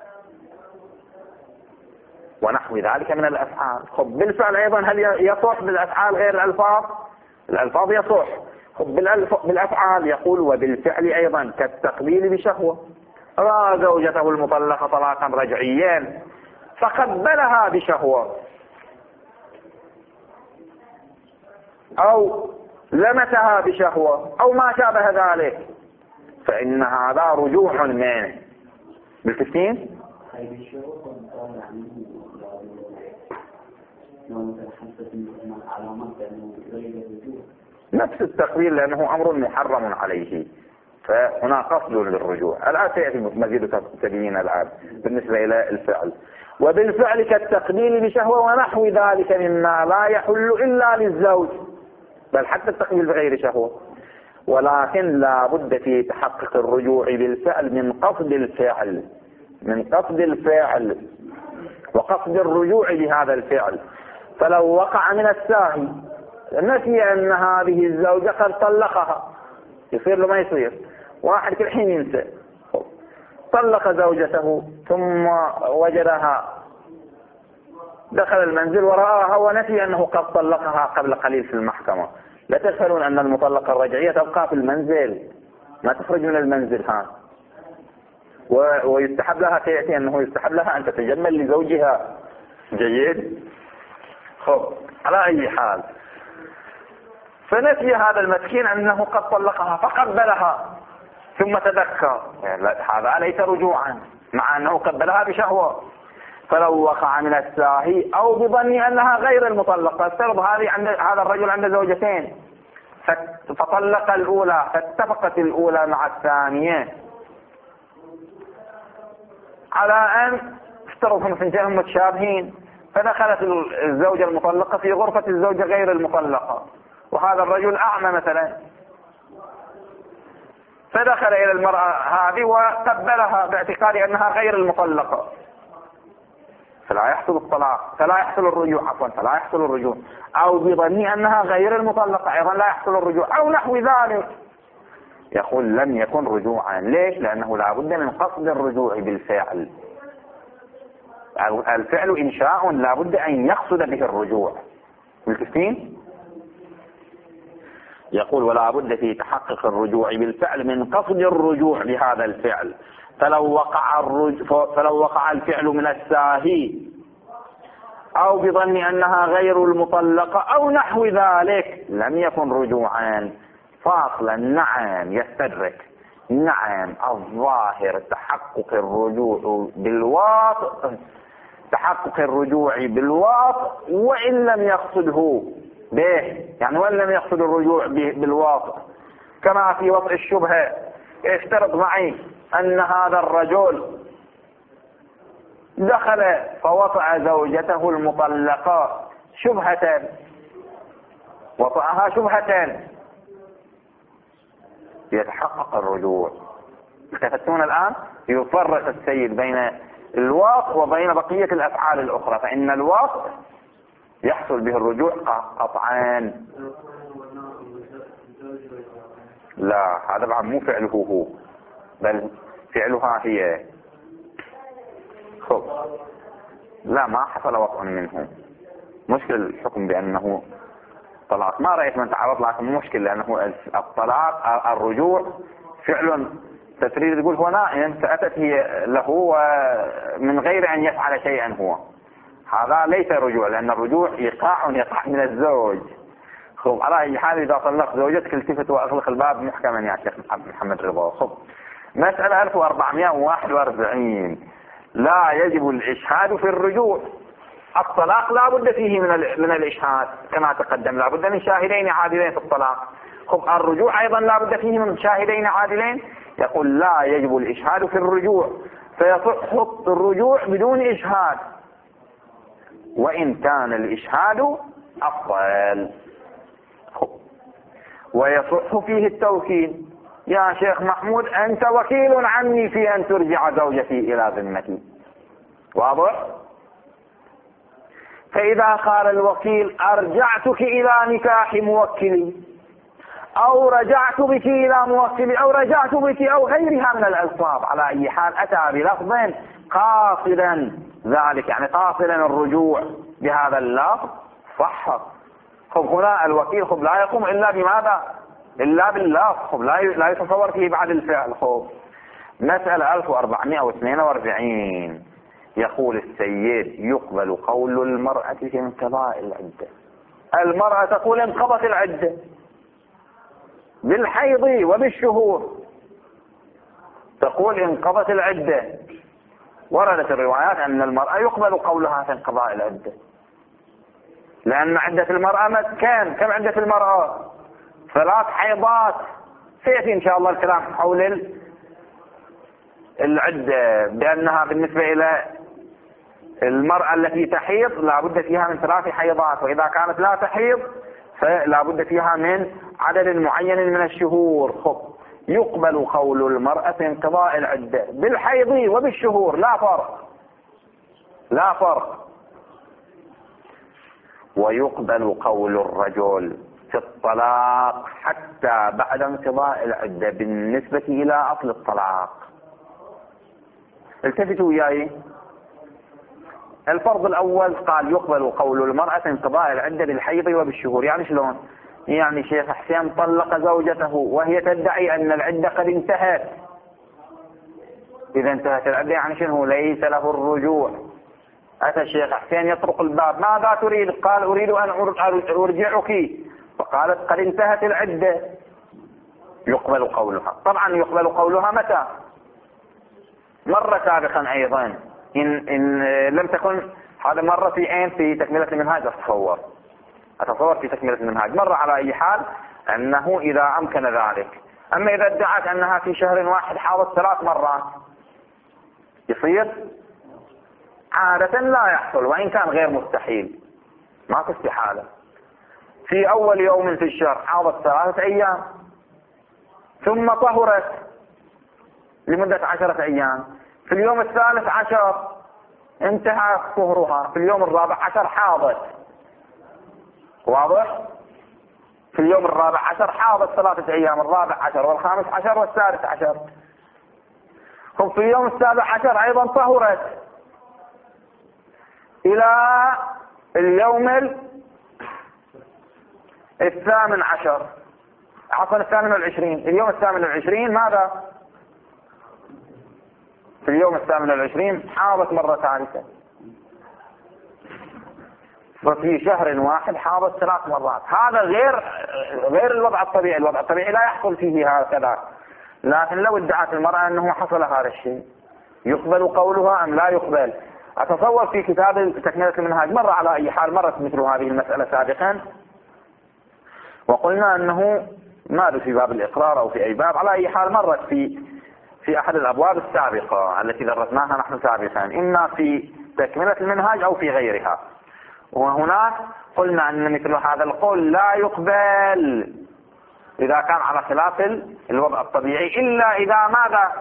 ونحو ذلك من الأفعال. خب بالفعل أيضا هل يصح بالأفعال غير الألفاظ؟ الألفاظ يصح. خب بالأفعال يقول وبالفعل أيضا كالتقبيل بشهوة، رأى زوجته المطلقة طلاقا رجعيا فقبلها بشهوة، أو لمسها بشهوة أو ما شابه ذلك، فإن هذا رجوع منه. بالكثير نفس التقبيل لأنه أمر محرم عليه، فهنا قصد للرجوع. الآن سيأتي مزيد تبيين الآن بالنسبة إلى الفعل. وبالفعل كالتقبيل بشهوة ونحو ذلك مما لا يحل إلا للزوج، بل حتى التقبيل بغير شهوة. ولكن لا بد في تحقق الرجوع بالفعل من قصد الفعل، من قصد الفعل وقصد الرجوع بهذا الفعل. فلو وقع من الساهي نسي أن هذه الزوجة قد طلقها، يصير له ما يصير؟ واحد كل حين ينسى، طلق زوجته ثم وجدها دخل المنزل ورآها ونسي أنه قد طلقها قبل قليل في المحكمة. لا تغفلون أن المطلقة الرجعية تبقى في المنزل، ما تخرج من المنزل. ويستحب لها، سيأتي أنه يستحب لها أن تتجمل لزوجها. جيد؟ خب على أي حال، فنسي هذا المسكين أنه قد طلقها فقبلها ثم تذكر، يعني هذا ليس رجوعا مع أنه قبلها بشهوة. فلو وقع من الساهي أو بظن أنها غير المطلقة، افترض هذا الرجل عنده زوجتين فطلق الأولى، فاتفقت الأولى مع الثانية على أن افترض هم اثنتين متشابهين، فدخلت الزوجة المطلقة في غرفة الزوجة غير المطلقة، وهذا الرجل أعمى مثلا، فدخل إلى المرأة هذه وقبلها باعتقاد أنها غير المطلقة، فلا يحصل الطلاق، فلا يحصل الرجوع، فلا يحصل الرجوع. أو بظن أنها غير المطلقة أيضا لا يحصل الرجوع أو نحو ذلك، يقول لم يكن رجوعا. ليش؟ لأنه لا بد من قصد الرجوع بالفعل. الفعل إنشاء لا بد أن يقصد به الرجوع. ملتفتين؟ يقول ولا بد في تحقق الرجوع بالفعل من قصد الرجوع بهذا الفعل. فلو وقع الفعل من الساهي أو بظن أنها غير المطلقة أو نحو ذلك لم يكن رجوعا. فاصلا نعم يستدرك، نعم الظاهر تحقق الرجوع بالواطئ، تحقق الرجوع بالواطئ وإن لم يقصده به، يعني وإن لم يقصد الرجوع بالواطئ كما في وضع الشبهة. افترض معي أن هذا الرجل دخل فوطأ زوجته المطلقة شبهة، وطأها شبهة، يتحقق الرجوع. التفتون الآن؟ يفرق السيد بين الوطء وبين بقية الأفعال الأخرى، فإن الوطء يحصل به الرجوع قطعا. لا، هذا بعد مو فعله هو، بل فعلها هي. خب، لا، ما حصل وطء منه، مشكل الحكم بأنه طلاق. ما رأيت من تعرض، لكن مشكل، لأنه الطلاق الرجوع فعل تريد تقول هو نائم فأتت هي له ومن غير أن يفعل شيئا هو، هذا ليس رجوع، لأن الرجوع يقع من الزوج. خب، على أي حال إذا طلق زوجتك التفت وأغلق الباب محكما يا شيخ محمد رضا. خب، مسألة 1441. لا يجب الإشهاد في الرجوع. الطلاق لا بد فيه من الإشهاد كما تقدم، لا بد من شاهدين عادلين في الطلاق. خب، الرجوع أيضا لا بد فيه من شاهدين عادلين. يقول لا يجب الإشهاد في الرجوع، فيصح الرجوع بدون إشهاد، وإن كان الإشهاد أفضل. ويصح فيه التوكيل. يا شيخ محمود، أنت وكيل عني في أن ترجع زوجتي إلى ذمتي. واضح؟ فإذا قال الوكيل أرجعتك إلى نكاح موكلي، أو رجعت بك إلى موكلي، أو رجعت بك، أو غيرها من الألفاظ، على أي حال أتى بلفظ قاصدا ذلك، يعني قاصدا الرجوع بهذا اللفظ، صح. خب، هنا الوكيل خب لا يقوم إلا بماذا؟ إلا باللفظ. خب، لا يتصور فيه بعد الفعل. خب، مسألة 1442. يقول السيد يقبل قول المرأة في انقضاء العدة. المرأة تقول انقضت العدة بالحيض وبالشهور، تقول انقضت العدة. وردت الروايات أن المرأة يقبل قولها في انقضاء العدة، لأن عدة المرأة كم عدة المرأة؟ 3 حيضات. سيأتي إن شاء الله الكلام حول العدة، بأنها بالنسبة إلى المرأة التي تحيض لا بد فيها من 3 حيضات، وإذا كانت لا تحيض فلا بد فيها من عدد معين من الشهور. خب، يقبل قول المرأة في انقضاء العدة بالحيض وبالشهور، لا فرق، لا فرق. ويقبل قول الرجل في الطلاق حتى بعد انقضاء العدة بالنسبة إلى أصل الطلاق. التفتوا وياي. الفرض الأول قال يقبل قول المرأة في انقضاء العدة بالحيض وبالشهور. يعني شلون؟ يعني شيخ حسين طلق زوجته وهي تدعي أن العدة قد انتهت. إذا انتهت العدة يعني شنو؟ ليس له الرجوع. أتى الشيخ حسين يطرق الباب، ماذا تريد؟ قال أريد أن أرجعك. فقالت قد انتهت العدة. يقبل قولها. طبعا يقبل قولها متى؟ مرة سابقا أيضا، إن لم تكن هذا مرة في أين؟ في تكملة المنهاج. أتصور في تكملة المنهاج مرة. على أي حال أنه إذا أمكن ذلك. أما إذا ادعت أنها في شهر واحد حاضت 3 مرات يصير؟ عادة لا يحصل، وإن كان غير مستحيل، ما في استحالة. في أول يوم في الشهر حاضت 3 أيام، ثم طهرت لمدة 10 أيام، في اليوم 13 انتهى طهرها، في اليوم 14 حاضت. واضح؟ في اليوم 14 حاضت 3 أيام، 14 وال15 وال16. في اليوم 17 أيضا طهرت إلى اليوم 18، عفوا 28. اليوم 28 ماذا؟ في اليوم 28 حاضت مرة ثالثة. ففي شهر واحد حاضت 3 مرات. هذا غير الوضع الطبيعي. الوضع الطبيعي لا يحصل فيه هكذا. لكن لو ادعت المرأة أنه حصل هذا الشيء، يقبل قولها أم لا يقبل؟ أتصور في كتاب تكملة المنهاج مرة على أي حال مرت مثل هذه المسألة سابقا، وقلنا أنه ما في باب الإقرار أو في أي باب، على أي حال مرت في أحد الأبواب السابقة التي درسناها نحن سابقا، إما في تكملة المنهاج أو في غيرها. وهناك قلنا أن مثل هذا القول لا يقبل إذا كان على خلاف الوضع الطبيعي، إلا إذا ماذا؟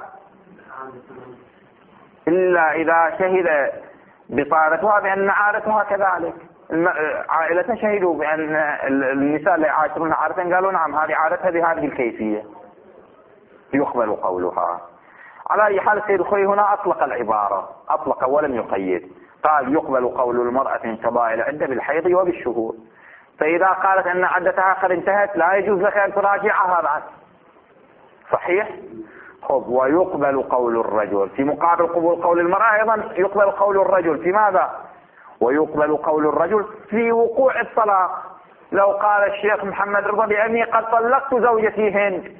إلا إذا شهد بطانتها بأن عادتها كذلك. عائلة شهدوا بأن النساء اللي يعاشرونها عادة قالوا نعم هذه عادتها بهذه الكيفية، يقبل قولها. على أي حال السيد الخوي هنا أطلق العبارة، أطلق ولم يقيد، قال يقبل قول المرأة انقضاء العدة بالحيض وبالشهور. فإذا قالت أن عدتها قد انتهت لا يجوز لك أن تراجعها بعد. صحيح؟ خب، ويقبل قول الرجل في مقابل قبول قول المرأة، أيضا يقبل قول الرجل في ماذا؟ ويقبل قول الرجل في وقوع الطلاق. لو قال الشيخ محمد رضا بأني قد طلقت زوجتي هند،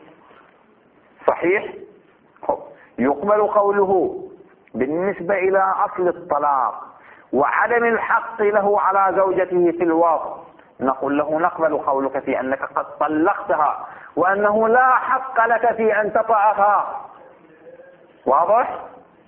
صحيح؟ خب، يقبل قوله بالنسبة إلى أصل الطلاق وعدم الحق له على زوجته في الوضع، نقول له نقبل قولك في أنك قد طلقتها وأنه لا حق لك في أن تطأها. واضح؟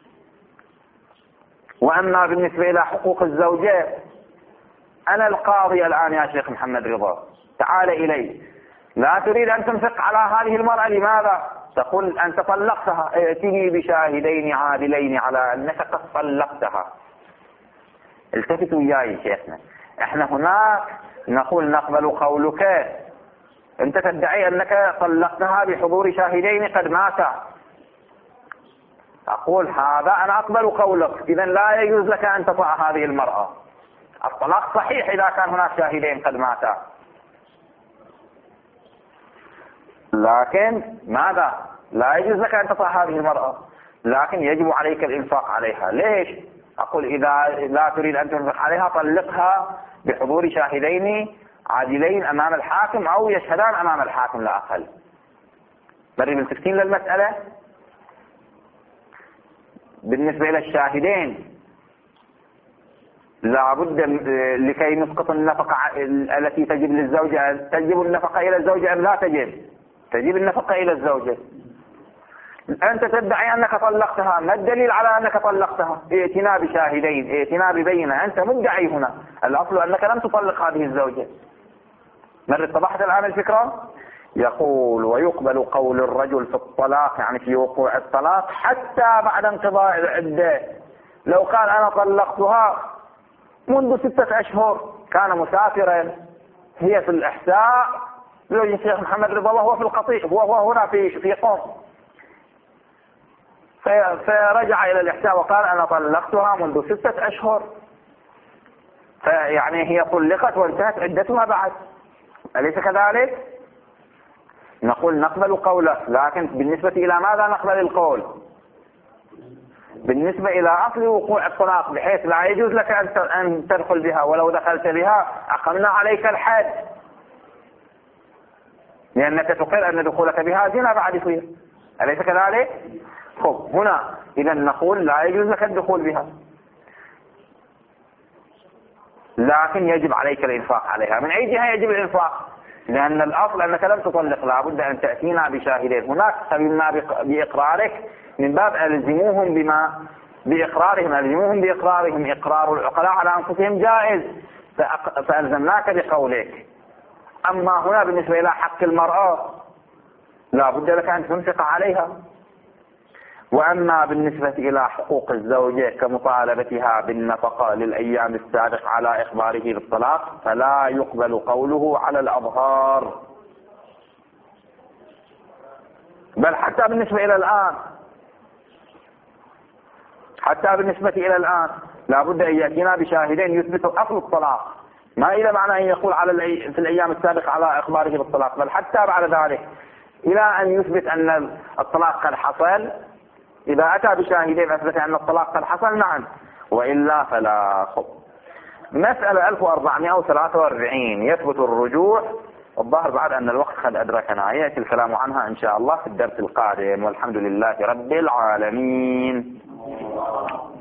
وأما بالنسبة إلى حقوق الزوجة، أنا القاضي الآن يا شيخ محمد رضا، تعال إلي، لا تريد أن تنفق على هذه المرأة، لماذا؟ تقول أنت طلقتها، ائتني بشاهدين عادلين على أنك قد طلقتها. التفتوا وياي شيخنا، احنا هناك نقول نقبل قولك، انت تدعي أنك طلقتها بحضور شاهدين قد ماتا، أقول هذا أنا أقبل قولك، إذا لا يجوز لك أن تطأ هذه المرأة. الطلاق صحيح إذا كان هناك شاهدين قد ماتا، لكن ماذا؟ لا يجوز لك أن تطأ هذه المرأة، لكن يجب عليك الإنفاق عليها. ليش؟ أقول إذا لا تريد أن تنفق عليها طلقها بحضور شاهدين عادلين أمام الحاكم أو يشهدان أمام الحاكم لا أقل. بري بالتفتين للمسألة. بالنسبة إلى الشاهدين لابد لكي نسقط النفقة التي تجب للزوجة، تجب النفقة إلى الزوجة أم لا تجب؟ تجب النفقة إلى الزوجة. أنت تدعي أنك طلقتها، ما الدليل على أنك طلقتها؟ ائتنا بشاهدين، ائتنا ببينة، أنت مدعي هنا، الأصل أنك لم تطلق هذه الزوجة. مرت اتضحت الآن الفكرة؟ يقول ويقبل قول الرجل في الطلاق، يعني في وقوع الطلاق حتى بعد انقضاء العدة. لو قال أنا طلقتها منذ 6 أشهر، كان مسافرا، هي في الإحساء، زوج الشيخ محمد رضا وهو في القطيع، وهو هنا في قوم، فرجع إلى الإحساء وقال أنا طلقتها منذ 6 أشهر، فيعني هي طلقت وانتهت عدتها بعد، أليس كذلك؟ نقول نقبل قوله، لكن بالنسبة إلى ماذا نقبل القول؟ بالنسبة إلى أصل وقوع الطلاق، بحيث لا يجوز لك أن تدخل بها، ولو دخلت بها أقمنا عليك الحد، لأنك تقر أن دخولك بها زنا بعد يصير، أليس كذلك؟ خب، هنا إذا نقول لا يجوز لك الدخول بها، لكن يجب عليك الإنفاق عليها. من أي جهة يجب الإنفاق؟ لأن الأصل أنك لم تطلق، لابد أن تأتينا بشاهدين. هناك قبلنا بإقرارك من باب ألزموهم بإقرارهم، إقرار العقلاء على أنفسهم جائز، فألزمناك بقولك. أما هنا بالنسبة إلى حق المرأة لابد لك أن تنفق عليها. وأما بالنسبة إلى حقوق الزوجة كمطالبتها بالنفقة للأيام السابقة على إخباره بالطلاق، فلا يقبل قوله على الأظهار، بل حتى بالنسبة إلى الآن لابد أن يأتينا بشاهدين يثبتوا أصل الطلاق، ما إلى معنى أن يقول في الأيام السابقة على إخباره بالطلاق، بل حتى بعد ذلك إلى أن يثبت أن الطلاق قد حصل. إذا أتى بشاهدين أثبت أن الطلاق قد حصل نعم، وإلا فلا. خب، مسألة 1443 يثبت الرجوع، الظاهر بعد أن الوقت قد أدركنا، يأتي الكلام عنها إن شاء الله في الدرس القادم، والحمد لله رب العالمين.